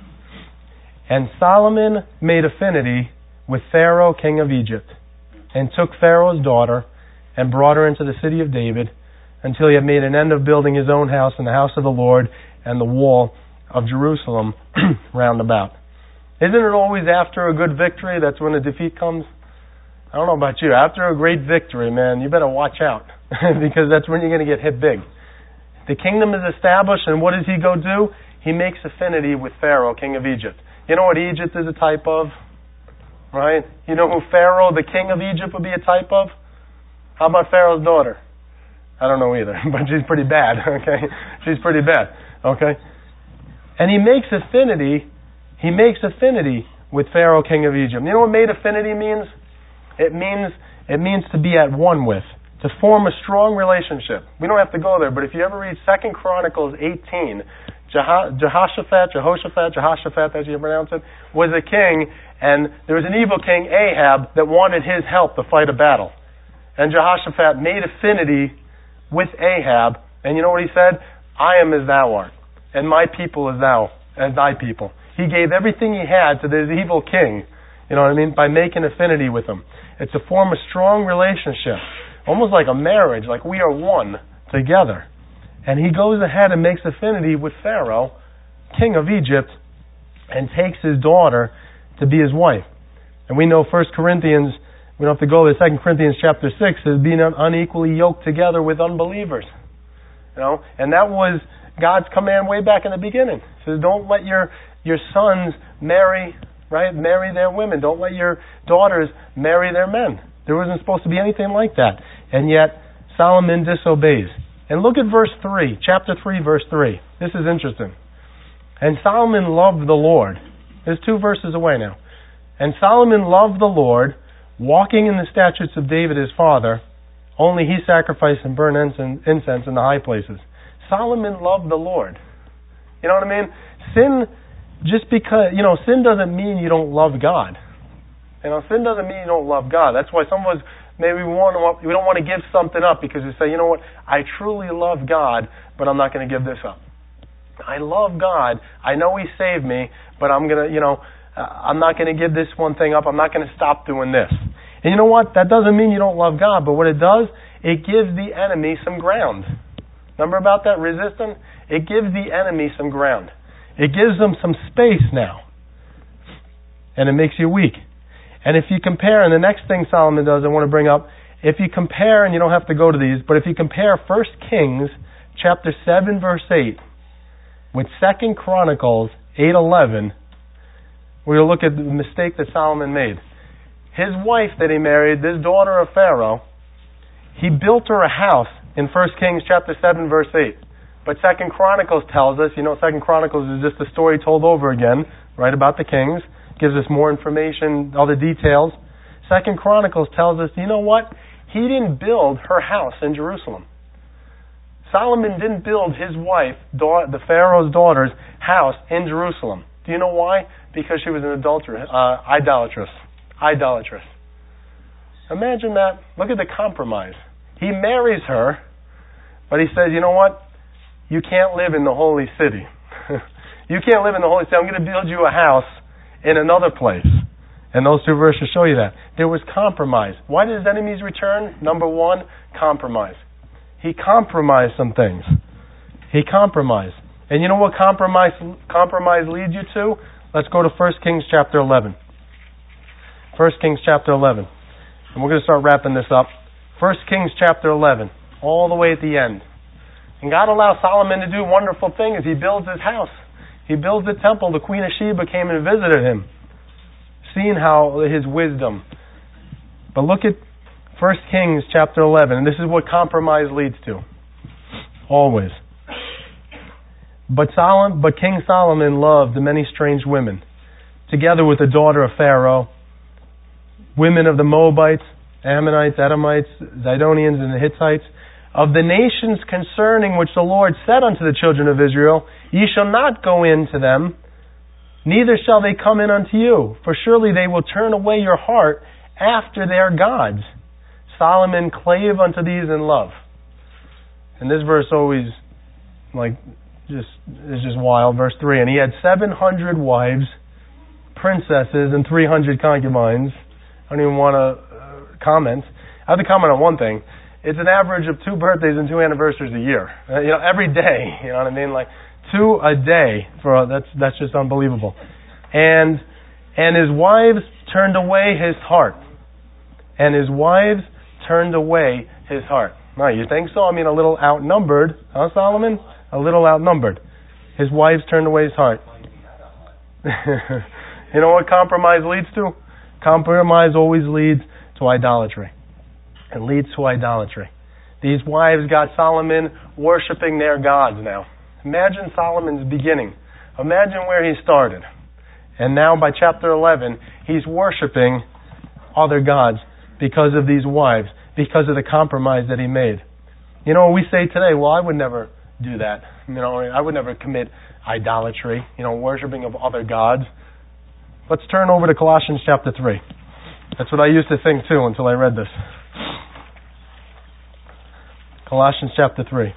And Solomon made affinity with Pharaoh, king of Egypt, and took Pharaoh's daughter and brought her into the city of David until he had made an end of building his own house and the house of the Lord and the wall of Jerusalem round about. Isn't it always after a good victory that's when a defeat comes? I don't know about you. After a great victory, man, you better watch out because that's when you're going to get hit big. The kingdom is established, and what does he go do? He makes affinity with Pharaoh, king of Egypt. You know what Egypt is a type of? Right? You know who Pharaoh, the king of Egypt, would be a type of? How about Pharaoh's daughter? I don't know either, but she's pretty bad, okay? She's pretty bad, okay? And he makes affinity, he makes affinity with Pharaoh, king of Egypt. You know what made affinity means? It means, it means to be at one with, to form a strong relationship. We don't have to go there, but if you ever read Second Chronicles eighteen, Jeho- Jehoshaphat, Jehoshaphat, Jehoshaphat, as you pronounce it, was a king, and there was an evil king, Ahab, that wanted his help to fight a battle. And Jehoshaphat made affinity with Ahab, and you know what he said? I am as thou art, and my people as thou, as thy people. He gave everything he had to this evil king, you know what I mean, by making affinity with him. It's to form a strong relationship, almost like a marriage, like we are one together. And he goes ahead and makes affinity with Pharaoh, king of Egypt, and takes his daughter to be his wife. And we know First Corinthians, we don't have to go there, Second Corinthians chapter six, is being unequally yoked together with unbelievers. You know, and that was God's command way back in the beginning. He says, don't let your, your sons marry, right, marry their women. Don't let your daughters marry their men. There wasn't supposed to be anything like that. And yet, Solomon disobeys. And look at verse three, chapter three, verse three. This is interesting. And Solomon loved the Lord. There's two verses away now. And Solomon loved the Lord, walking in the statutes of David his father. Only he sacrificed and burned incense in the high places. Solomon loved the Lord. You know what I mean? Sin, just because, you know, sin doesn't mean you don't love God. You know, sin doesn't mean you don't love God. That's why some of us, maybe we want to, we don't want to give something up because we say, you know what, I truly love God, but I'm not going to give this up. I love God. I know He saved me, but I'm going to, you know, uh, I'm not going to give this one thing up. I'm not going to stop doing this. And you know what? That doesn't mean you don't love God, but what it does, it gives the enemy some ground. Remember about that resistance? It gives the enemy some ground. It gives them some space now. And it makes you weak. And if you compare, and the next thing Solomon does I want to bring up, if you compare, and you don't have to go to these, but if you compare First Kings chapter seven verse eight with Second Chronicles eight eleven, we'll look at the mistake that Solomon made. His wife that he married, this daughter of Pharaoh, he built her a house in First Kings chapter seven verse eight. But Second Chronicles tells us, you know, Second Chronicles is just a story told over again, right, about the kings. Gives us more information, all the details. Second Chronicles tells us, you know what? He didn't build her house in Jerusalem. Solomon didn't build his wife, the Pharaoh's daughter's house in Jerusalem. Do you know why? Because she was an adulteress, uh, idolatress. Idolatress. Imagine that. Look at the compromise. He marries her, but he says, you know what? You can't live in the holy city. You can't live in the holy city. I'm going to build you a house in another place. And those two verses show you that. There was compromise. Why did his enemies return? Number one, compromise. He compromised some things. He compromised. And you know what compromise compromise leads you to? Let's go to First Kings chapter eleven. First Kings chapter eleven. And we're going to start wrapping this up. First Kings chapter eleven, all the way at the end. And God allows Solomon to do wonderful things. He builds his house. He builds the temple. The Queen of Sheba came and visited him, seeing how his wisdom. But look at First Kings chapter eleven, and this is what compromise leads to. Always. But Solomon, but King Solomon loved many strange women, together with the daughter of Pharaoh, women of the Moabites, Ammonites, Edomites, Zidonians, and the Hittites, of the nations concerning which the Lord said unto the children of Israel, Ye shall not go in to them, neither shall they come in unto you, for surely they will turn away your heart after their gods. Solomon clave unto these in love. And this verse always, like, just is just wild. Verse three, and he had seven hundred wives, princesses, and three hundred concubines. I don't even want to uh, comment. I have to comment on one thing. It's an average of two birthdays and two anniversaries a year. Uh, you know, every day. You know what I mean? Like two a day. For uh, that's that's just unbelievable. And and his wives turned away his heart. And his wives turned away his heart. No, you think so? I mean, a little outnumbered, huh, Solomon? A little outnumbered. His wives turned away his heart. You know what compromise leads to? Compromise always leads to idolatry. It leads to idolatry. These wives got Solomon worshiping their gods now. Imagine Solomon's beginning. Imagine where he started. And now by chapter eleven, he's worshiping other gods because of these wives, because of the compromise that he made. You know, we say today, well, I would never do that. You know, I would never commit idolatry, you know, worshiping of other gods. Let's turn over to Colossians chapter three. That's what I used to think too until I read this. Colossians chapter three.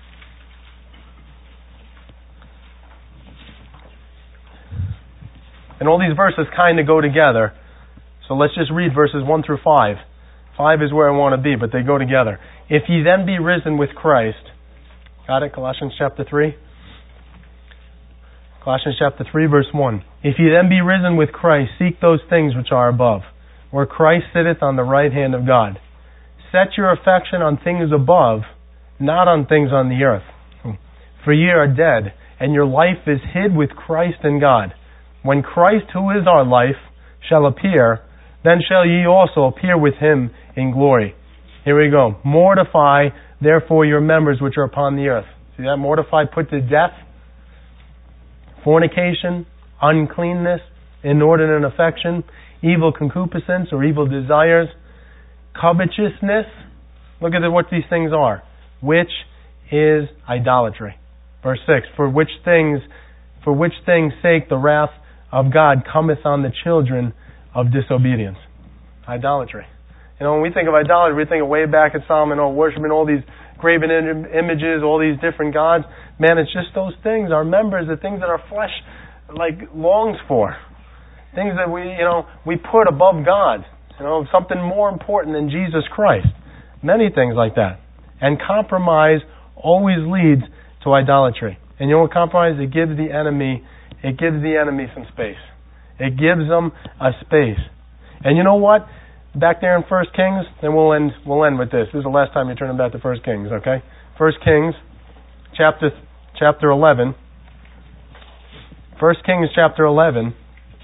And all these verses kind of go together. So let's just read verses one through five. Five is where I want to be, but they go together. If ye then be risen with Christ. Got it? Colossians chapter three. Colossians chapter three, verse one. If ye then be risen with Christ, seek those things which are above, where Christ sitteth on the right hand of God. Set your affection on things above, not on things on the earth. For ye are dead, and your life is hid with Christ in God. When Christ, who is our life, shall appear, then shall ye also appear with him in glory. Here we go. Mortify, therefore, your members which are upon the earth. See that? Mortify, put to death. Fornication, uncleanness, inordinate affection, evil concupiscence or evil desires, covetousness. Look at what these things are. Which is idolatry. Verse six. For which things, for which things' sake the wrath of God cometh on the children of disobedience. Idolatry. You know, when we think of idolatry, we think of way back at Solomon, oh, worshiping all these graven im- images, all these different gods. Man, it's just those things, our members, the things that our flesh like longs for. Things that we, you know, we put above God. You know, something more important than Jesus Christ. Many things like that. And compromise always leads to idolatry. And you know what compromise? It gives the enemy, it gives the enemy some space. It gives them a space. And you know what? Back there in First Kings, then we'll end we'll end with this. This is the last time you turn back to First Kings, okay? First Kings, chapter chapter eleven. First Kings chapter eleven.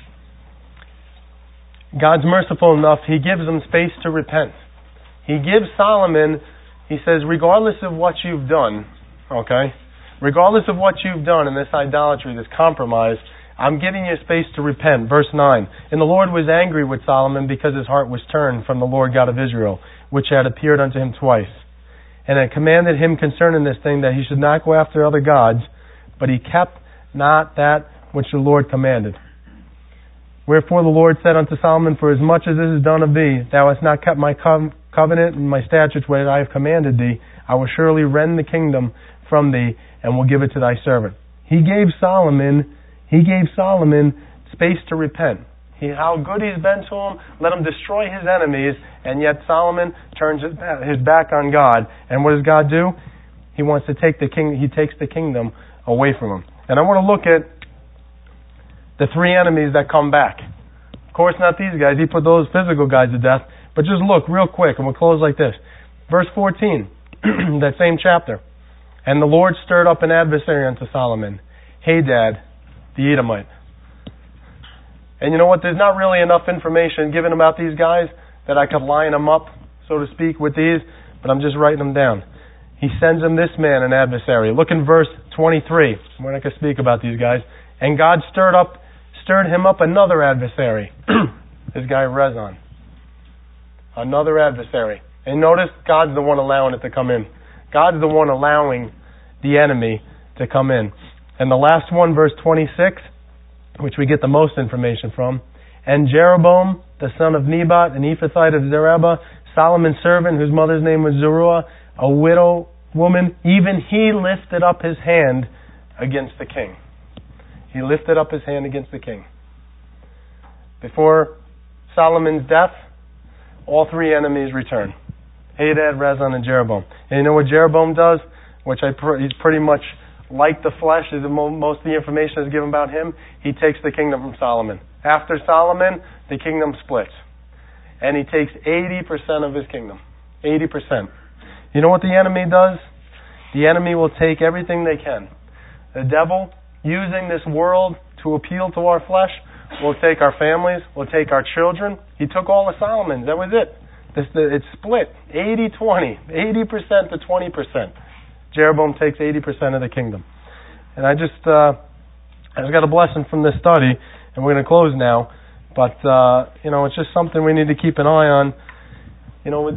God's merciful enough, he gives them space to repent. He gives Solomon, he says, regardless of what you've done, okay? Regardless of what you've done in this idolatry, this compromise, I'm giving you space to repent. Verse nine. And the Lord was angry with Solomon because his heart was turned from the Lord God of Israel, which had appeared unto him twice. And had commanded him concerning this thing that he should not go after other gods, but he kept not that which the Lord commanded. Wherefore the Lord said unto Solomon, for as much as this is done of thee, thou hast not kept my co- covenant and my statutes which I have commanded thee, I will surely rend the kingdom from thee, and will give it to thy servant. He gave Solomon He gave Solomon space to repent. He, how good he's been to him, let him destroy his enemies, and yet Solomon turns his back on God. And what does God do? He wants to take the king. He takes the kingdom away from him. And I want to look at the three enemies that come back. Of course, not these guys. He put those physical guys to death. But just look real quick, and we'll close like this. Verse fourteen, that same chapter. And the Lord stirred up an adversary unto Solomon, Hadad, the Edomite. And you know what? There's not really enough information given about these guys that I could line them up, so to speak, with these, but I'm just writing them down. He sends him this man, an adversary. Look in verse twenty-three. We're not going to speak about these guys. And God stirred up, stirred him up another adversary. This guy Rezon. Another adversary. And notice God's the one allowing it to come in. God's the one allowing the enemy to come in. And the last one, verse twenty-six, which we get the most information from. And Jeroboam, the son of Nebat, an Ephrathite of Zerubah, Solomon's servant, whose mother's name was Zeruiah, a widow woman, even he lifted up his hand against the king. He lifted up his hand against the king. Before Solomon's death, all three enemies return. Hadad, Rezon, and Jeroboam. And you know what Jeroboam does? Which I pr- he's pretty much like the flesh. Is the mo- most of the information is given about him. He takes the kingdom from Solomon. After Solomon, the kingdom splits. And he takes eighty percent of his kingdom. eighty percent. You know what the enemy does? The enemy will take everything they can. The devil, using this world to appeal to our flesh, will take our families, will take our children. He took all of Solomon's. That was it. This, it's split. eighty twenty. eighty percent to twenty percent. Jeroboam takes eighty percent of the kingdom. And I just, uh, I just got a blessing from this study, and we're going to close now. But, uh, you know, it's just something we need to keep an eye on. You know, with,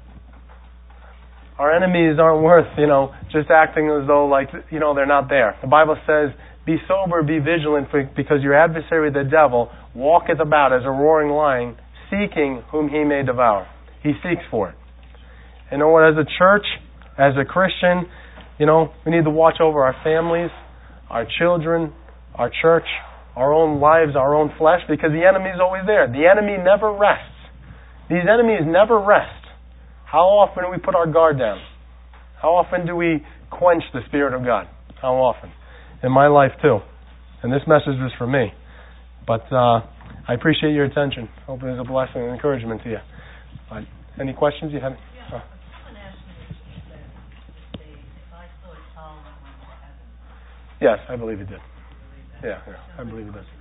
our enemies aren't worth, you know, just acting as though, like, you know, they're not there. The Bible says, be sober, be vigilant, for, because your adversary, the devil, walketh about as a roaring lion, seeking whom he may devour. He seeks for it. You know what, as a church, as a Christian, you know, we need to watch over our families, our children, our church, our own lives, our own flesh, because the enemy is always there. The enemy never rests. These enemies never rest. How often do we put our guard down? How often do we quench the Spirit of God? How often? In my life too. And this message was for me. But uh, I appreciate your attention. Hope it was a blessing and encouragement to you. Uh, any questions you have? Yeah, uh. someone asked me if, if I thought Solomon went to heaven. Yes, I believe it did. Yeah, yeah, I believe it did.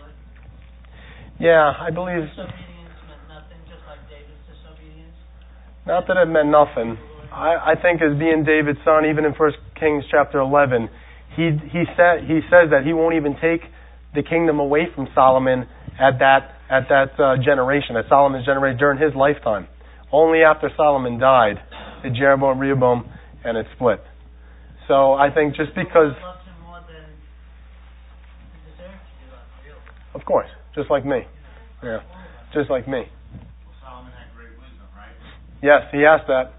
Yeah, I believe. Disobedience meant nothing, just like David's disobedience. Not that it meant nothing. I, I think as being David's son, even in First Kings chapter eleven, he he said he says that he won't even take the kingdom away from Solomon at that at that uh, generation, at Solomon's generation during his lifetime. Only after Solomon died did Jeroboam, Rehoboam, and it split. So I think just because. Of course, just like me. Yeah, just like me. Well, Solomon had great wisdom, right? Yes, he asked that.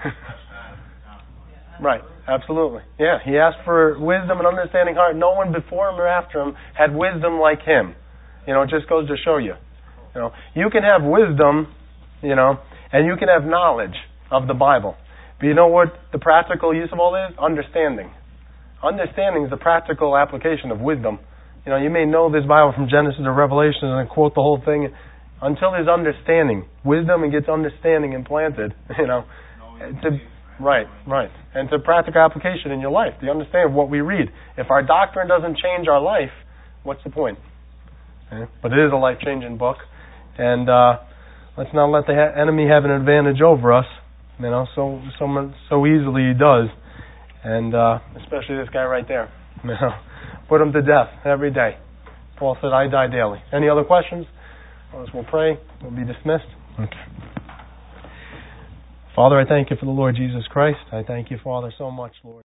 Right, absolutely. Yeah, he asked for wisdom and understanding heart. No one before him or after him had wisdom like him. You know, it just goes to show you. You know, you can have wisdom, you know, and you can have knowledge of the Bible. But you know what the practical use of all this? Understanding. Understanding is the practical application of wisdom. You know, you may know this Bible from Genesis to Revelation and quote the whole thing until there's understanding, wisdom, and gets understanding implanted. You know, to, right, right, and to practical application in your life. To understand what we read. If our doctrine doesn't change our life, what's the point? Okay? But it is a life-changing book, and uh, let's not let the ha- enemy have an advantage over us. You know, so so so easily he does, and uh, especially this guy right there. You know. Put them to death every day. Paul said, I die daily. Any other questions? Otherwise, we'll pray. We'll be dismissed. Okay. Father, I thank you for the Lord Jesus Christ. I thank you, Father, so much, Lord.